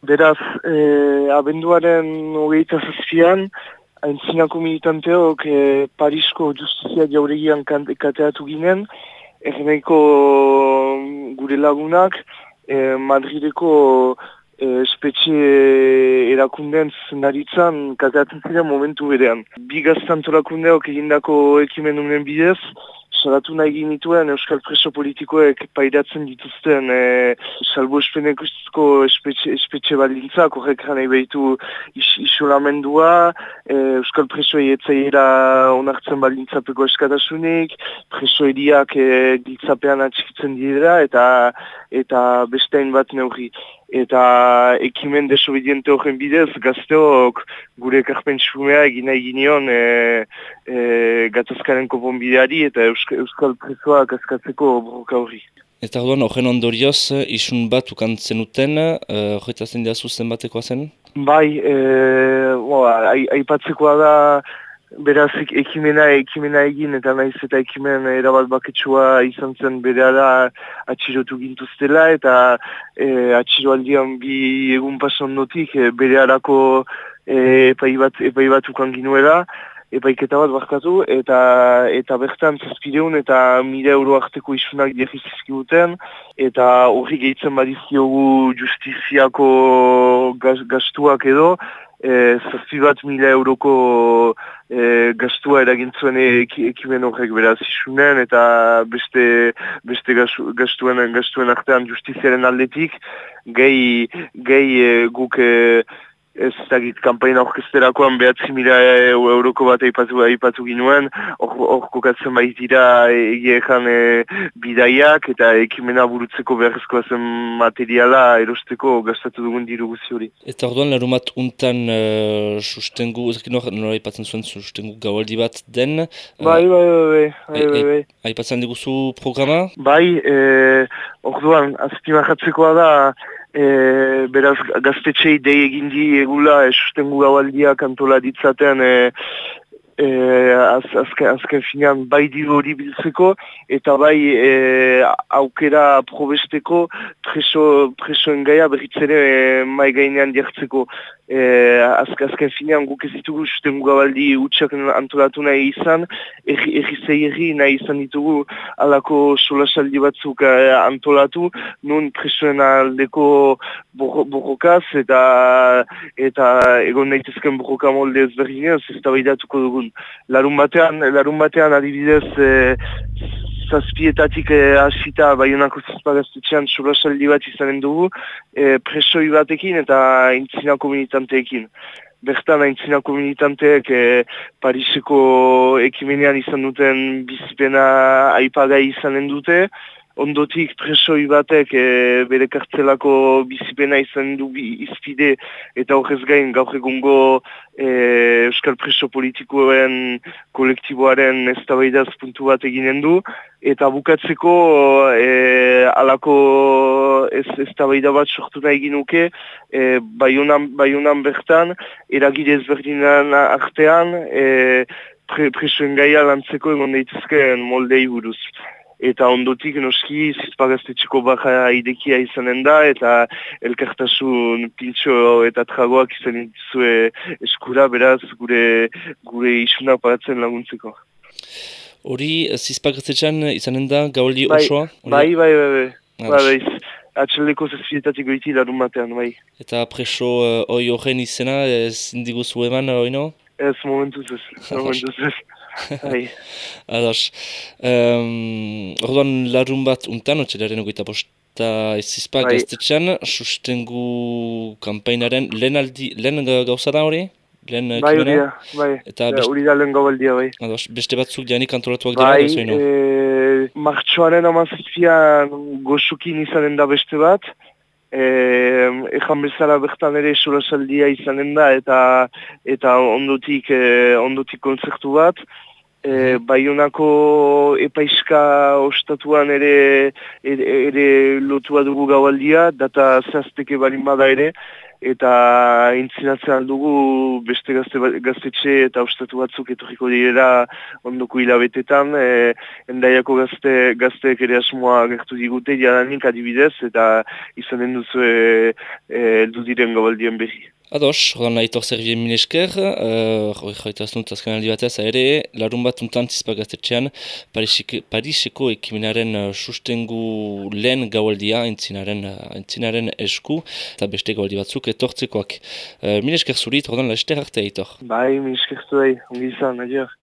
Beraz, abenduaren 27an, aintzinako militanteok Parisko Justizia Jauregian kateatu ginen, erremeiko gure lagunak Madrideko espetxe erakunden zuzendaritzan kateatzen ziren momentu berean. Bi gaztantolakundeok egindako ekimen unen bidez, salatu nahi ginituen euskal preso politikoek pairatzen dituzten salbuespeneko espetxe baldintzak, horrek nahi behitu isolamendua, euskal presoei etzaiera onartzen baldintzapeko eskatasunik, presoeriak giltzapean atxikitzen dira eta bestein bat neurri. Eta ekimen desobediente horren bidez, gazteok gure ekarpen txumea egin nahi ginion gatazkaren konponbideari eta euskal presoak askatzeko borroka horri. Eta orduan, horren ondorioz, isun bat ukantzen uten, horretazen dira zuzen batekoa zen? Bai, aipatzekoa da, beraz ekimena egin eta naiz eta ekimen erabat baketsua izan zen berehala atxilotu gintuztela eta atxiloaldian bi egun pasan notik berehalako epai bat ukan ginuela, epaiketa bat barkatu eta bertan 700 eta 1.000 euro arteko isunak dirrizizkiguten eta horri gehitzen badiziogu justiziako gastuak edo 7.000 euroko gastua eragintzuen ekimen horrek beraz isunen eta beste gastuen artean justiziaren aldetik gehi guk ez dakit kanpaina orkesterakoan 9.000 euroko bat aipatu ginuen, hor kokatzen baitira egiekan bidaiak eta ekimena burutzeko beharrezkoa zen materiala erosteko gastatu dugun diru guzi hori. Eta orduan larumat untan sustengu, ezak nora aipatzen zuen sustengu gaualdi bat den? Bai. Aipatzen diguzu programa? Bai, orduan, azpimarratzekoa da, beraz gaztetxei dei egin diegula sustengu gaualdiak antola ditzaten azken finean bai diru hori biltzeko eta bai aukera probesteko presoen gaia berriz ere mai gainean jartzeko. Azken finean guk ez ditugu sustengu gaualdi utxak antolatu nahi izan, erri nahi izan ditugu alako solasaldi batzuk antolatu, nun presoen aldeko borrokaz eta egon nahitezken borroka molde ezberdinez ez da baidatuko dugun. Larun batean adibidez 7etatik hasita Baionako Zizpagaztetxean solasaldi bat izanen dugu presoi batekin eta aintzinako militanteekin. Bertan aintzinako militanteek Pariseko ekimenean izan duten bizipena aipagai izanen dute. Ondotik presoi batek bere kartzelako bizipena izan du izpide eta horrez gain gaur egungo euskal preso politikoen kolektiboaren eztabaidaz puntu bat eginen du eta bukatzeko alako eztabaida bat sortu nahi ginuke Baionan bertan eragile ezberdinan artean presoen gaia lantzeko egon daitezkeen moldei buruz. Eta ondotik noski Zizpagaztetxeko baja idekia izanen da eta elkartasun pintxo eta tragoak izan dituzue eskura beraz gure isuna paratzen laguntzeko. Hori Zizpagaztetxean izanen da gauldi osoa? Bai. Atxaldeko 7etatik goiti larun batean, bai. Eta preso horren izena ezin diguzu eman, oino? Ez, momentuz ez. Ados, orduan larun bat untan, otxelaren 25 Zizpagaztetxean, sustengu kampainaren lehen gauza da hori? Bai, hori da lehen gaualdia, bai. Ados, beste batzuk janik antolatuak dira, ez oino? Martxoaren 17an goxukin izanen da beste bat, ejan bezala bertan ere solasaldia izanen da eta ondotik kontzertu bat. Baionako epaiska ostatuan ere lotua dugu gaualdia, data zehazteke balin bada ere, eta intzinatzen dugu beste gaztetxe eta ostatu batzuk etorriko direla ondoko hilabetetan, endaiako gazteek ere asmoa gertu digute jadanik adibidez, eta izanen duzu heldu diren gabaldien berri. Ados, horan Aitor Servien minesker, joitaz dut azken aldi batez ere, larun bat untan Zizpa gaztetxean Pariseko ekimenaren sustengu lehen gaualdia entzinaren esku, eta beste gaualdi batzuk etortzekoak. Minesker zurit, horan laster arte Aitor. Bai, minesker zuei, ongi izan, adio.